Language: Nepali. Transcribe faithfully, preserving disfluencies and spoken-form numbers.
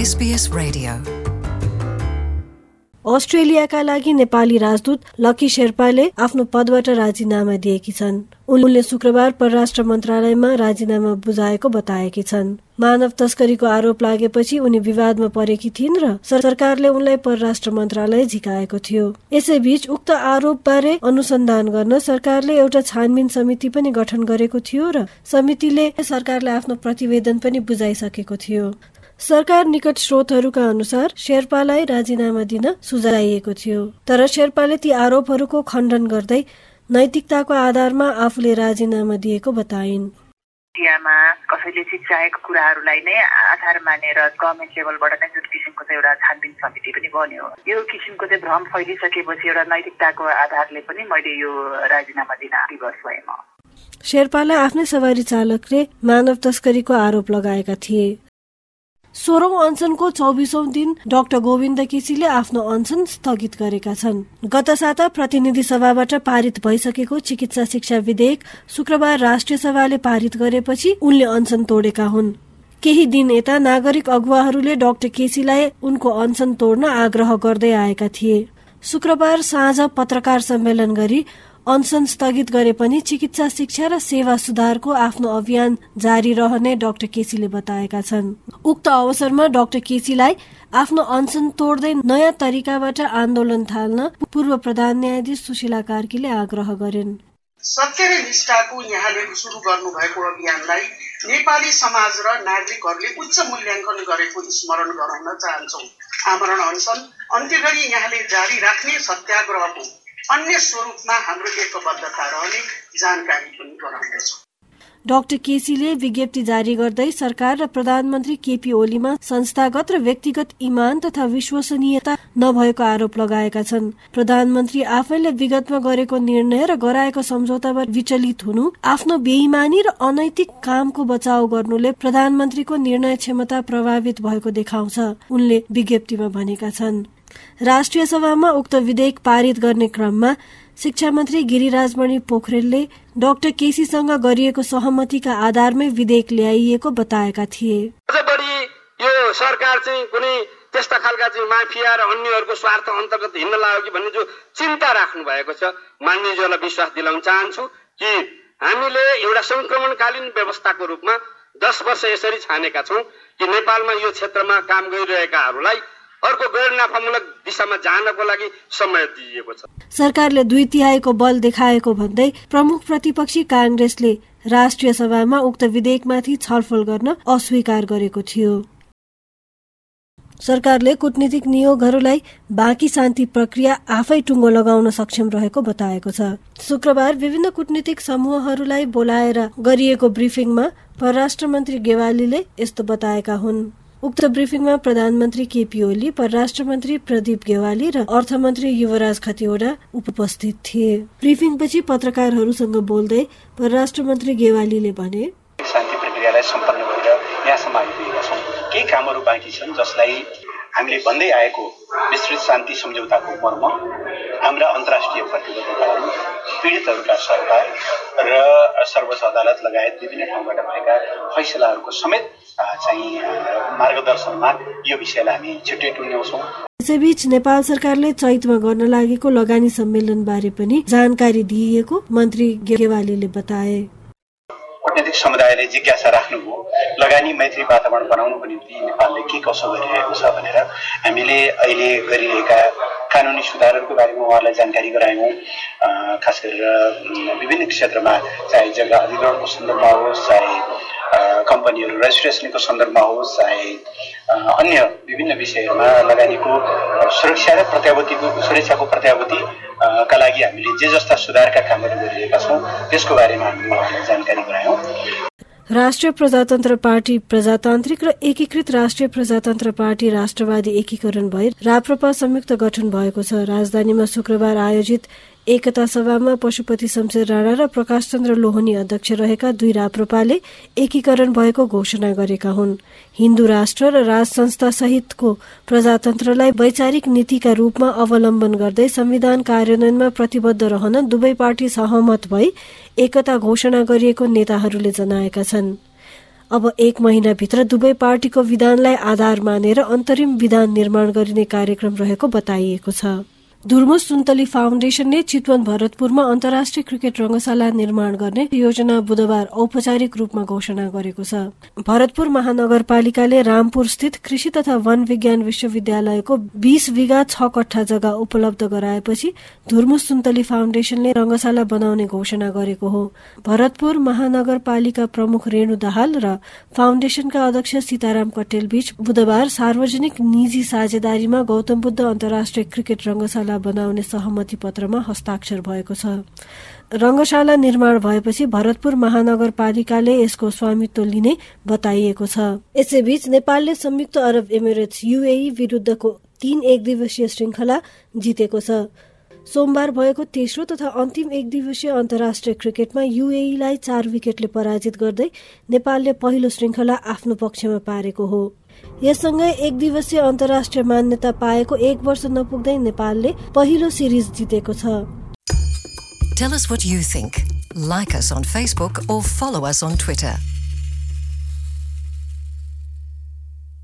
S B S Radio. अस्ट्रेलियाका लागि नेपाली राजदूत लकी शेर्पाले आफ्नो पदबाट राजीनामा दिएकी छन्। उनले शुक्रबार परराष्ट्र मन्त्रालयमा राजीनामा बुझाएको बताएकी छन्। मानव तस्करीको आरोप लागेपछि उनी विवादमा परेकी थिइन् र सरकारले उनलाई परराष्ट्र मन्त्रालय झिकाएको थियो। यसैबीच उक्त आरोपबारे अनुसन्धान गर्न सरकारले एउटा छानबिन समिति पनि गठन गरेको थियो र समितिले सरकारले आफ्नो प्रतिवेदन पनि बुझाइसकेको थियो। सरकार निकट स्रोतहरूका अनुसार शेर्पालाई राजीनामा दिन सुझाइएको थियो, तर शेर्पाले ती आरोपहरूको खण्डन गर्दै नैतिकताको आधारमा आफूले राजीनामा दिएको बताइन्। इन्डियामा कसैले चाहिँ चाहेको कुराहरूलाई नै आधार मानेर गभर्मेन्ट लेभलबाट नै जुन किसिमको चाहिँ एउटा छानबिन समिति पनि बन्यो, यो किसिमको चाहिँ भ्रम फैलिसकेपछि एउटा नैतिकताको आधारले पनि मैले यो राजीनामा दिन विवश भएँ। म शेर्पालाई आफ्नै सवारी चालकले मानव तस्करीको आरोप लगाएका थिए। सोह्रौं अनसनको चौबिसौं दिन डाक्टर गोविन्द केसीले आफ्नो अनसन स्थगित गरेका छन्। गत साता प्रतिनिधि सभाबाट पारित भइसकेको चिकित्सा शिक्षा विधेयक शुक्रबार राष्ट्रिय सभाले पारित गरेपछि उनले अनसन तोडेका हुन्। केही दिन यता नागरिक अगुवाहरूले डाक्टर केसीलाई उनको अनसन तोड्न आग्रह गर्दै आएका थिए। शुक्रबार साँझ पत्रकार सम्मेलन गरी अनसन स्थगित गरे पनि चिकित्सा शिक्षा र सेवा सुधारको आफ्नो अभियान जारी रहने डाक्टर केसीले बताएका छन्। उक्त अवसरमा डाक्टर केसीलाई आफ्नो अनसन तोड्दै नयाँ तरिकाबाट आन्दोलन थाल्न पूर्व प्रधान न्यायाधीश सुशीला कार्कीले आग्रह गरिन्। सत्य र निष्ठाको यहाँले सुरु गर्नुभएको अभियानलाई नेपाली समाज र नागरिकहरूले उच्च मूल्याङ्कन गरेको स्मरण गराउन चाहन्छौँ। आमरण अनसन अन्त्य गरी यहाँले जारी राख्ने सत्याग्रहको अन्य स्वरूपमा हाम्रो एकबद्धता रहने जानकारी पनि गराउँदछौँ। डाक्टर केसीले विज्ञप्ति जारी गर्दै सरकार र प्रधानमन्त्री केपी ओलीमा संस्थागत र व्यक्तिगत इमान तथा विश्वसनीयता नभएको आरोप लगाएका छन्। प्रधानमन्त्री आफैले विगतमा गरेको निर्णय र गराएको सम्झौताबाट विचलित हुनु, आफ्नो बेइमानी र अनैतिक कामको बचाउ गर्नुले प्रधानमन्त्रीको निर्णय क्षमता प्रभावित भएको देखाउँछ, उनले विज्ञप्तिमा भनेका छन्। राष्ट्रिय सभामा उक्त विधेयक पारित गर्ने क्रममा शिक्षा मन्त्री गिरिराजमणि पोखरेलले डाक्टर केसीसँग गरिएको सहमतिका आधारमै विधेयक ल्याइएको बताएका थिए। अझ बढी यो सरकार चाहिँ कुनै त्यस्ता खालका चाहिँ माफिया र अन्यहरूको स्वार्थ अन्तर्गत हिँड्न लाग्यो कि भन्ने जो चिन्ता राख्नु भएको छ, मान्यज्यूलाई विश्वास दिलाउन चाहन्छु कि हामीले एउटा संक्रमणकालीन व्यवस्थाको रूपमा दस वर्ष यसरी छानेका छौँ कि नेपालमा यो क्षेत्रमा काम गरिरहेकाहरूलाई अर्को गैर नाफामूलक दिशामा जानको लागि समय दिइएको छ। सरकारले दुई तिहाईको बल देखाएको भन्दै प्रमुख प्रतिपक्षी कांग्रेसले राष्ट्रिय सभामा उक्त विधेयकमाथि छलफल गर्न अस्वीकार गरेको थियो। सरकारले कूटनीतिक नियोगहरूलाई बाँकी शान्ति प्रक्रिया आफै टुङ्गो लगाउन सक्षम रहेको बताएको छ। शुक्रबार विभिन्न कूटनीतिक समूहहरूलाई बोलाएर गरिएको ब्रिफिङमा परराष्ट्र मन्त्री गेवालीले यस्तो बताएका हुन्। उक्त ब्रिफिङमा प्रधानमन्त्री केपी ओली, परराष्ट्र मन्त्री प्रदीप गेवाली र अर्थमन्त्री युवराज खतिवडा उपस्थित थिए। ब्रिफिङपछि पत्रकारहरूसँग बोल्दै परराष्ट्र मन्त्री गेवालीले भने, शान्ति प्रक्रियालाई सम्पन्न गरेर यहाँसम्म आइपुगेका छौँ। केही कामहरू बाँकी छन् जसलाई हामीले भन्दै आएको विस्तृत शान्ति सम्झौताको मर्म, हाम्रा अन्तर्राष्ट्रिय प्रतिबद्धताहरू, पीडितहरूका सरकार र सर्वोच्च अदालत लगायत विभिन्न ठाउँबाट भएका फैसलाहरूको समेत चाहिँ मार्गदर्शनमा यो विषयलाई हामी छिट्टै टुङ्ग्याउँछौँ। यसैबीच नेपाल सरकारले चैतमा गर्न लागेको लगानी सम्मेलन बारे पनि जानकारी दिइएको मन्त्री गेवालीले बताए। कूटनीतिक समुदायले जिज्ञासा राख्नुभयो लगानी मैत्री वातावरण बनाउनको निम्ति नेपालले के कसो गरिरहेको छ भनेर। हामीले अहिले गरिरहेका कानुनी सुधारहरूको बारेमा उहाँहरूलाई जानकारी गरायौँ। खास गरेर विभिन्न क्षेत्रमा, चाहे जग्गा अधिग्रहणको सन्दर्भमा होस्, चाहे कम्पनीहरू रेजिस्ट्रेसनको सन्दर्भमा होस्, चाहे अन्य विभिन्न विषयहरूमा लगानीको सुरक्षा र प्रत्याभूतिको सुरक्षाको प्रत्याभूति का लागि हामीले जे जस्ता सुधारका कामहरू गरिरहेका छौँ त्यसको बारेमा हामीले उहाँलाई जानकारी गरायौँ। राष्ट्रिय प्रजातन्त्र पार्टी प्रजातान्त्रिक र एकीकृत राष्ट्रिय प्रजातन्त्र पार्टी राष्ट्रवादी एकीकरण भई राप्रपा संयुक्त गठन भएको छ। राजधानीमा शुक्रबार आयोजित एकता सभामा पशुपति शमशेर राणा र प्रकाश चन्द्र लोहनी अध्यक्ष रहेका दुई राप्रपाले एकीकरण भएको घोषणा गरेका हुन्। हिन्दू राष्ट्र र राज संस्था सहितको प्रजातन्त्रलाई वैचारिक नीतिका रूपमा अवलम्बन गर्दै संविधान कार्यान्वयनमा प्रतिबद्ध रहन दुवै पार्टी सहमत भई एकता घोषणा गरिएको नेताहरूले जनाएका छन्। अब एक महिनाभित्र दुवै पार्टीको विधानलाई आधार मानेर अन्तरिम विधान निर्माण गरिने कार्यक्रम रहेको बताइएको छ। धुर्मुस सुन्तली फाउन्डेसनले चितवन भरतपुरमा अन्तर्राष्ट्रिय क्रिकेट रङ्गशाला निर्माण गर्ने योजना बुधबार औपचारिक रूपमा घोषणा गरेको छ। भरतपुर महानगरपालिकाले रामपुर स्थित कृषि तथा वन विज्ञान विश्वविद्यालयको बीस बिघा छ कट्ठा जग्गा उपलब्ध गराएपछि धुर्मुस सुन्तली फाउन्डेसनले रङ्गशाला बनाउने घोषणा गरेको हो। भरतपुर महानगरपालिका प्रमुख रेणु दाहाल र फाउन्डेसनका अध्यक्ष सीताराम कटेल बीच बुधबार सार्वजनिक निजी साझेदारीमा गौतम बुद्ध अन्तर्राष्ट्रिय क्रिकेट रङ्गशाला बनाउने सहमति पत्रमा हस्ताक्षर भएको छ। रङ्गशाला निर्माण भएपछि भरतपुर महानगरपालिकाले यसको स्वामित्व लिने बताइएको छ। यसैबीच नेपालले संयुक्त अरब एमिरेट्स युएई विरुद्धको तीन एक दिवसीय श्रृङ्खला जितेको छ। सोमबार भएको तेस्रो तथा अन्तिम एक दिवसीय अन्तर्राष्ट्रिय क्रिकेटमा युएईलाई चार विकेटले पराजित गर्दै नेपालले पहिलो श्रृङ्खला आफ्नो पक्षमा पारेको हो। यससँगै एक दिवसीय अन्तर्राष्ट्रिय मान्यता पाएको एक वर्ष नपुग्दै नेपालले पहिलो सिरिज जितेको छ। Tell us what you think. Like us on Facebook or follow us on Twitter.